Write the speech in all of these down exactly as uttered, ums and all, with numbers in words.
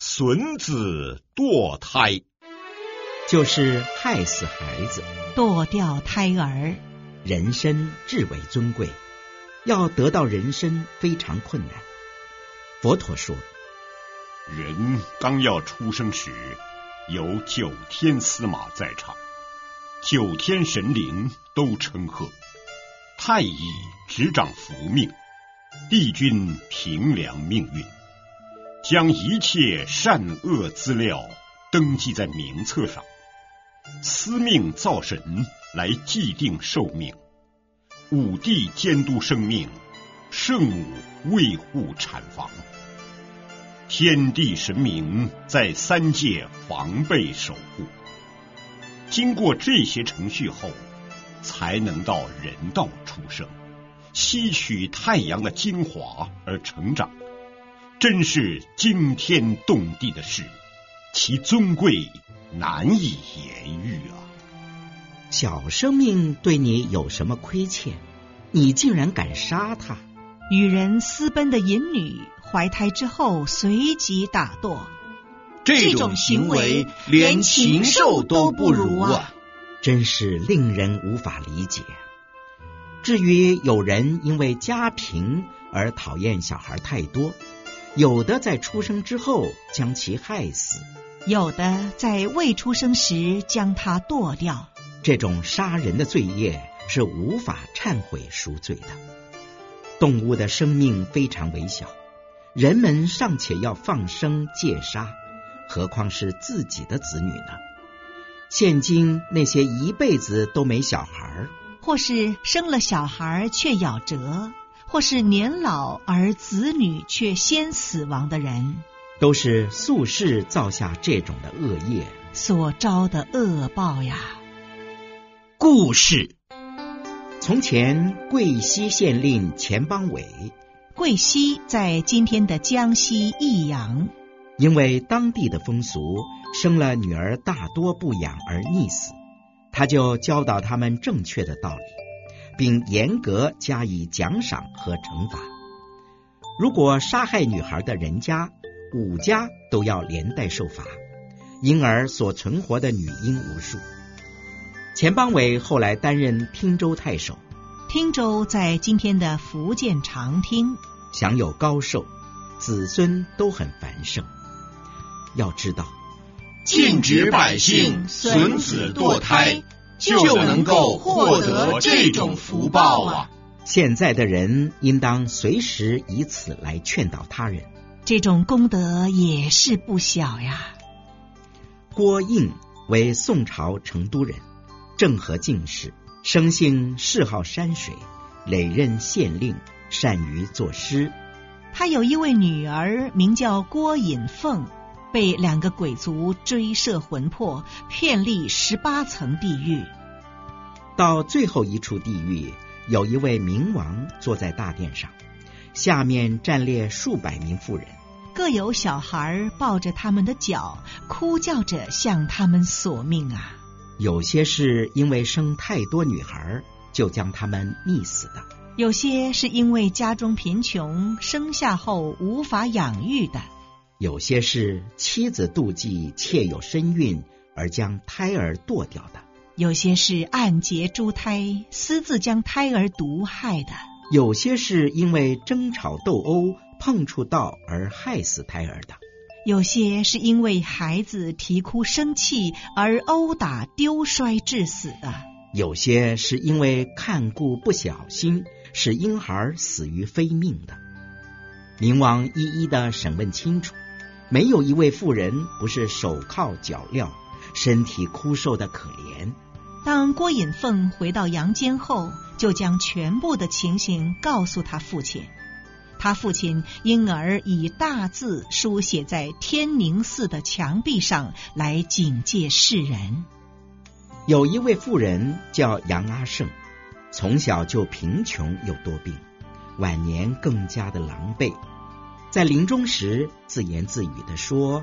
损子堕胎， 就是害死孩子， 堕掉胎儿。 人身至为尊贵，要得到人身非常困难。佛陀说， 人刚要出生时，有九天司马在场，九天神灵都称贺，太乙执掌福命，帝君评量命运，将一切善恶资料登记在名册上，司命造神来既定寿命，武帝监督生命，圣母卫护产房，天地神明在三界防备守护。经过这些程序后，才能到人道出生，吸取太阳的精华而成长，真是惊天动地的事，其尊贵难以言喻啊！ 小生命对你有什么亏欠，你竟然敢杀他？ 与人私奔的淫女怀胎之后随即打堕， 这种行为连禽兽都不如啊！ 真是令人无法理解。至于有人因为家贫而讨厌小孩太多，有的在出生之后将其害死， 有的在未出生时将他剁掉。 这种杀人的罪业是无法忏悔赎罪的。动物的生命非常微小，人们尚且要放生戒杀，何况是自己的子女呢？现今那些一辈子都没小孩， 或是生了小孩却夭折，或是年老而子女却先死亡的人， 都是宿世造下这种的恶业所招的恶报呀。 故事： 从前贵溪县令钱邦伟， 贵溪在今天的江西益阳， 因为当地的风俗，生了女儿大多不养而溺死，他就教导他们正确的道理，并严格加以奖赏和惩罚。如果杀害女孩的人家，五家都要连带受罚，因而所存活的女婴无数。钱邦伟后来担任汀州太守， 汀州在今天的福建长汀， 享有高寿，子孙都很繁盛。要知道， 禁止百姓损子堕胎，就能够获得这种福报啊！ 现在的人应当随时以此来劝导他人， 这种功德也是不小呀。 郭应为宋朝成都人，政和进士，生性嗜好山水，累任县令，善于作诗。 他有一位女儿名叫郭隐凤，被两个鬼族追摄魂魄，遍历十八层地狱。 到最后一处地狱，有一位冥王坐在大殿上，下面站列数百名妇人， 各有小孩抱着他们的脚，哭叫着向他们索命啊。 有些是因为生太多女孩，就将他们溺死的； 有些是因为家中贫穷，生下后无法养育的； 有些是妻子妒忌妾有身孕而将胎儿堕掉的； 有些是暗结珠胎，私自将胎儿毒害的； 有些是因为争吵斗殴碰触到而害死胎儿的； 有些是因为孩子啼哭生气而殴打丢摔致死的； 有些是因为看顾不小心使婴孩死于非命的。冥王一一的审问清楚，没有一位妇人不是手铐脚镣，身体枯瘦的可怜。 当郭隐凤回到阳间后，就将全部的情形告诉他父亲，他父亲因而以大字书写在天宁寺的墙壁上，来警戒世人。 有一位妇人叫杨阿胜，从小就贫穷又多病，晚年更加的狼狈。在临终时自言自语地说，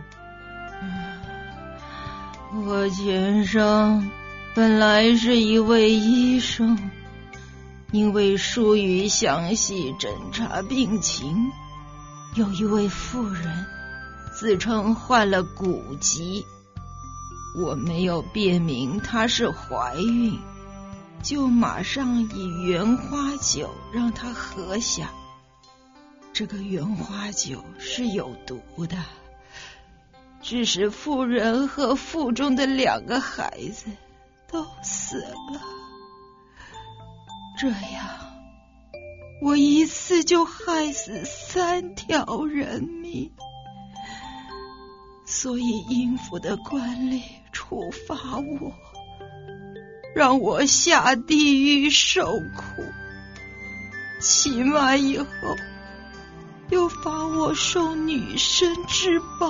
我前生本来是一位医生，因为疏于详细侦查病情，有一位妇人自称患了骨疾，我没有辨明她是怀孕，就马上以原花酒让她喝下。这个原花酒是有毒的，致使妇人和腹中的两个孩子都死了。这样，我一次就害死三条人命，所以阴府的官吏处罚我，让我下地狱受苦。期满以后，又罚我受女生之报。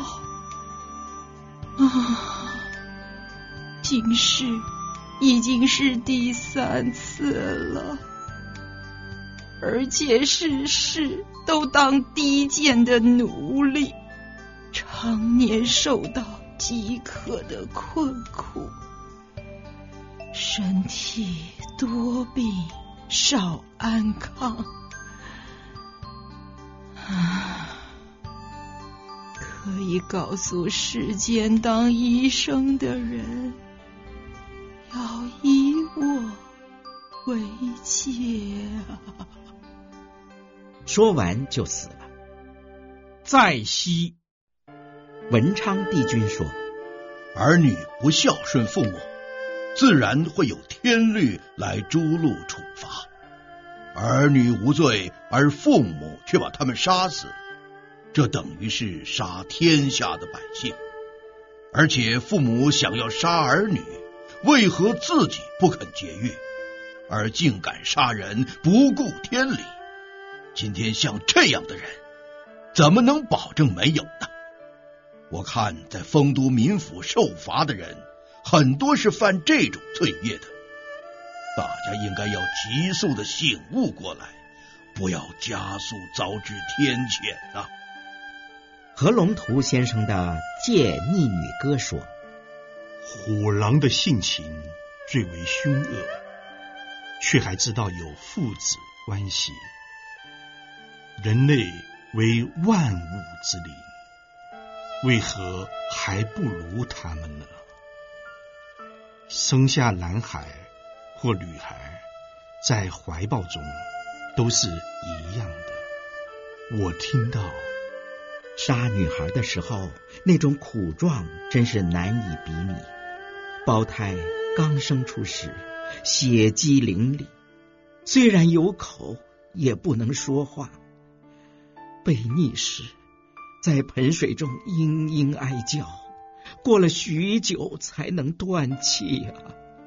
啊，今世已经是第三次了，而且事事都当低贱的奴隶，常年受到饥渴的困苦，身体多病少安康。啊，可以告诉世间当医生的人，要以我为戒啊！ 说完就死了。 再息， 文昌帝君说： 儿女不孝顺父母，自然会有天律来诛戮处罚。儿女无罪，而父母却把他们杀死，这等于是杀天下的百姓。而且父母想要杀儿女，为何自己不肯节约，而竟敢杀人，不顾天理？今天像这样的人，怎么能保证没有呢？我看在丰都民府受罚的人，很多是犯这种罪业的。大家应该要急速的醒悟过来，不要加速遭致天谴啊！ 何龙图先生的《借逆女歌》说： 虎狼的性情最为凶恶，却还知道有父子关系。人类为万物之灵，为何还不如他们呢？生下男孩或女孩，在怀抱中都是一样的。我听到杀女孩的时候，那种苦状真是难以比拟。胞胎刚生出时，血迹淋漓，虽然有口，也不能说话。被溺时，在盆水中嘤嘤哀叫，过了许久才能断气啊！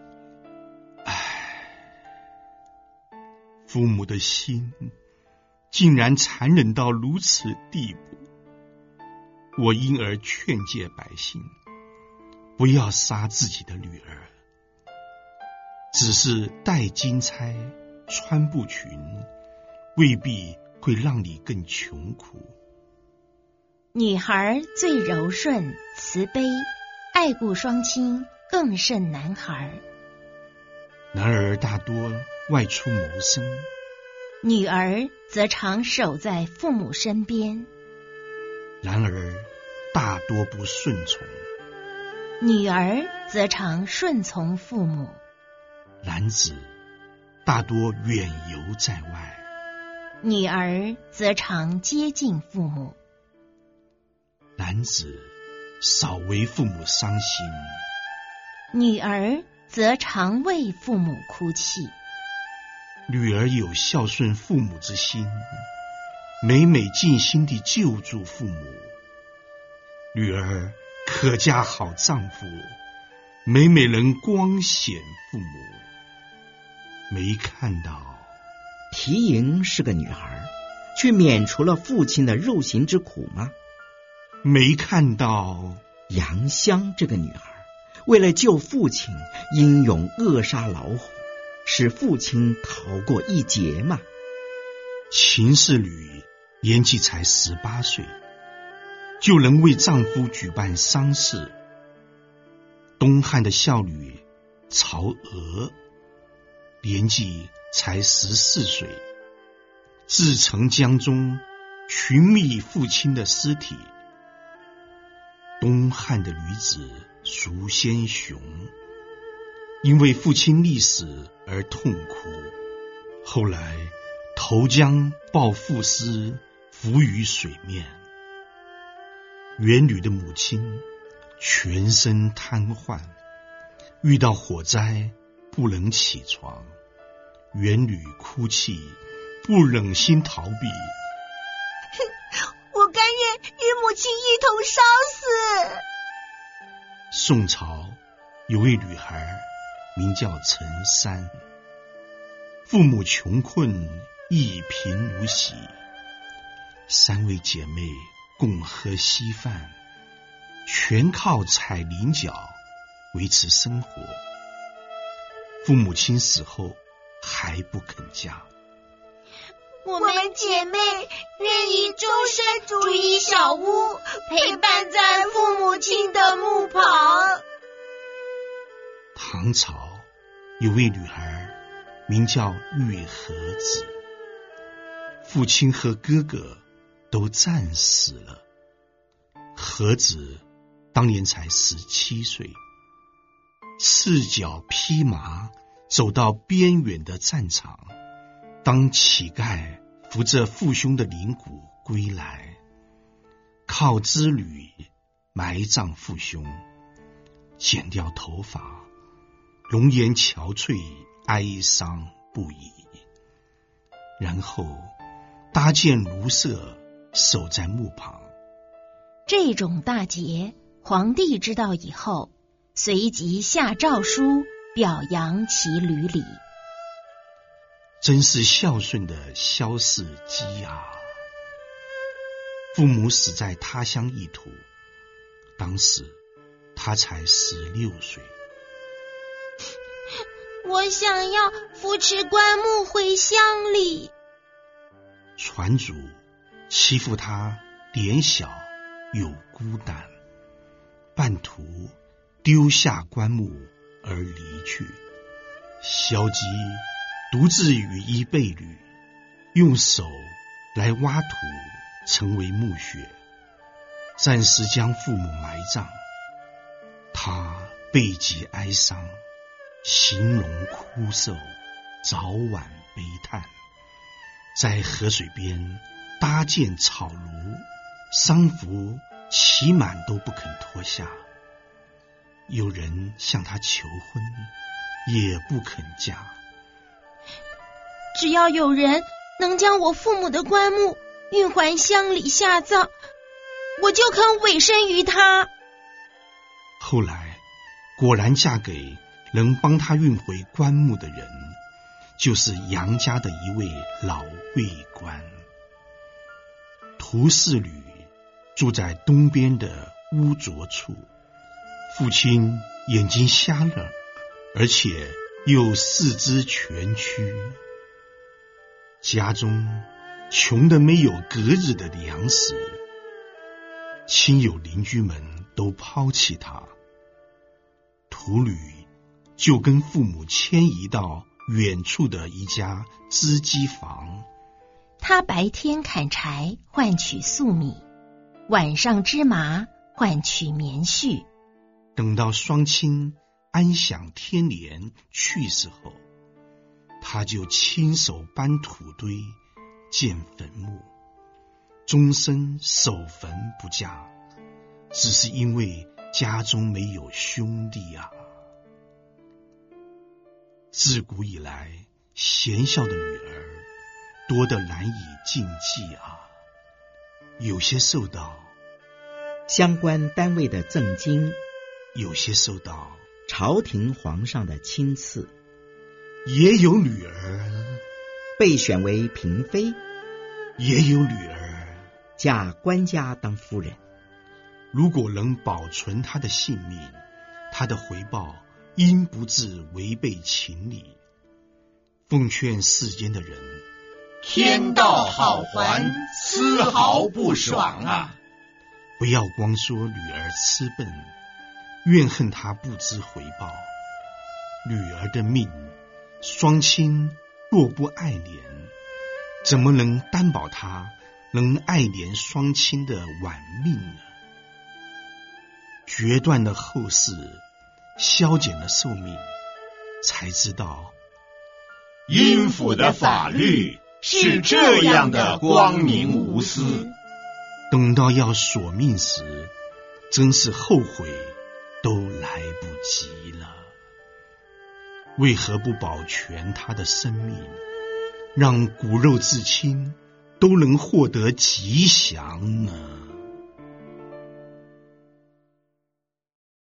唉，父母的心竟然残忍到如此地步。我因而劝诫百姓，不要杀自己的女儿，只是戴金钗、穿布裙，未必会让你更穷苦。 女孩最柔顺、慈悲，爱顾双亲，更胜男孩。 男儿大多外出谋生， 女儿则常守在父母身边。 然而大多不顺从， 女儿则常顺从父母。 男子大多远游在外， 女儿则常接近父母。 男子少为父母伤心， 女儿则常为父母哭泣。 女儿有孝顺父母之心，每每尽心地救助父母。女儿可嫁好丈夫，每每能光显父母。没看到缇萦是个女孩，却免除了父亲的肉刑之苦吗？ 没看到杨香这个女孩，为了救父亲，英勇扼杀老虎，使父亲逃过一劫吗？ 秦氏女年纪才十八岁，就能为丈夫举办丧事。东汉的孝女曹娥年纪才十四岁，自澄江中寻觅父亲的尸体， 东汉的女子苏仙雄，因为父亲溺死而痛哭，后来投江抱父尸，浮于水面。元吕的母亲全身瘫痪，遇到火灾不能起床，元吕哭泣，不忍心逃避。 我甘愿与母亲一同烧死。 宋朝有位女孩名叫陈三，父母穷困，一贫如洗，三位姐妹共喝稀饭，全靠采菱角维持生活。父母亲死后还不肯嫁， 我们姐妹愿意终身住一小屋，陪伴在父母亲的墓旁。 唐朝有位女孩名叫玉和子，父亲和哥哥都战死了。和子当年才十七岁，赤脚披麻走到边远的战场，当乞丐扶着父兄的灵骨归来，靠织履埋葬父兄，剪掉头发，容颜憔悴，哀伤不已。然后搭建炉舍，守在墓旁。 这种大节，皇帝知道以后，随即下诏书表扬其履礼。 真是孝顺的萧氏姬啊！父母死在他乡异土，当时他才十六岁。 我想要扶持棺木回乡里。 船主欺负他脸小又孤单，半途丢下棺木而离去。萧姬独自羽衣被履，用手来挖土成为墓穴，暂时将父母埋葬。他背脊哀伤，形容枯瘦，早晚悲叹，在河水边搭建草庐，丧服起满都不肯脱下。有人向他求婚，也不肯嫁。 只要有人能将我父母的棺木运还乡里下葬，我就肯委身于他。 后来果然嫁给能帮他运回棺木的人，就是杨家的一位老尉官。涂氏吕住在东边的乌卓处，父亲眼睛瞎了，而且又四肢蜷曲，家中穷得没有隔日的粮食，亲友邻居们都抛弃他，涂吕就跟父母迁移到远处的一家织机房。 他白天砍柴换取粟米，晚上织麻换取棉絮。 等到双亲安享天年去世后，他就亲手搬土堆建坟墓，终身守坟不嫁，只是因为家中没有兄弟啊。自古以来，贤孝的女儿多得难以尽计啊，有些受到相关单位的赠金， 有些受到朝廷皇上的亲赐， 也有女儿被选为嫔妃， 也有女儿嫁官家当夫人。 如果能保存她的性命，她的回报应不至违背情理。奉劝世间的人， 天道好还，丝毫不爽啊！ 不要光说女儿痴笨，怨恨她不知回报。女儿的命，双亲若不爱怜，怎么能担保她能爱怜双亲的晚命呢？ 决断了后事，削减了寿命，才知道阴府的法律是这样的光明无私。 等到要索命时，真是后悔都来不及了。为何不保全他的生命，让骨肉至亲都能获得吉祥呢？